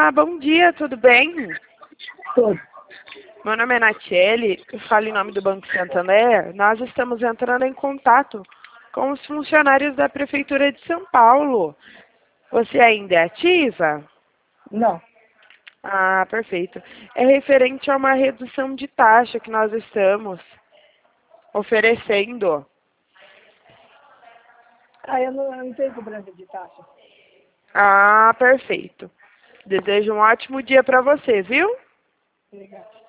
Bom dia, tudo bem? Tudo. Meu nome é Natiele, eu falo em nome do Banco Santander. Nós estamos entrando em contato com os funcionários da Prefeitura de São Paulo. Você ainda é ativa? Não. Perfeito. É referente a uma redução de taxa que nós estamos oferecendo. Eu não tenho cobrança de taxa. Perfeito. Desejo um ótimo dia para você, viu? Obrigada.